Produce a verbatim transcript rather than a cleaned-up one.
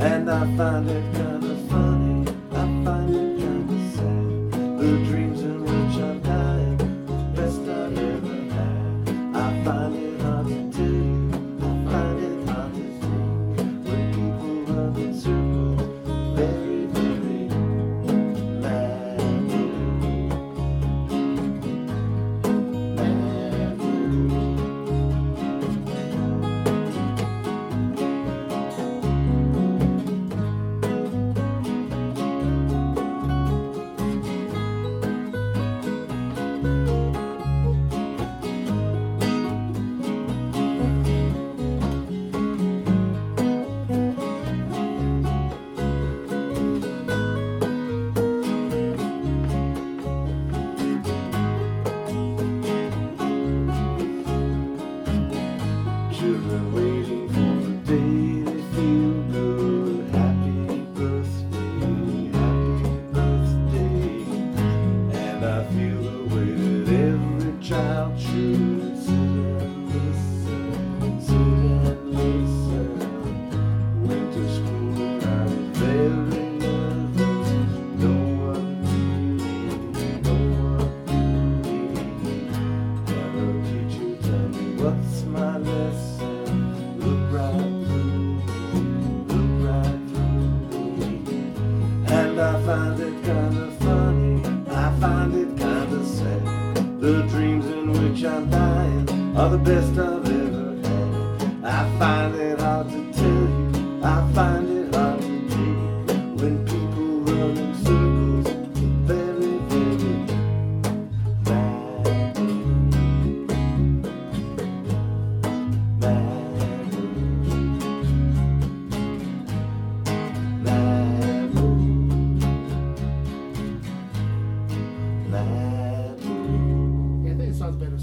And I find it kind of funny, I find it kind of sad. The dreams in which I'm dying, best I've ever had. I find it hard to tell you, I find it hard to see. When people run in circles, very, very madly. Children waiting for the day they feel good. Happy birthday, happy birthday. And I feel the way that every child should sit and listen, sit and listen. Went to school when I was very nervous. No one knew me, no one knew me. Hello teacher, tell me what's my lesson. Look right through me, look right through me. And I find it kind of funny, I find it kind of sad. The dreams in which I'm dying are the best I've ever had. I find it hard to tell you, I find it hard to take. When people run in circles, very, very madly. Madly. Madly. Yeah, I think it sounds better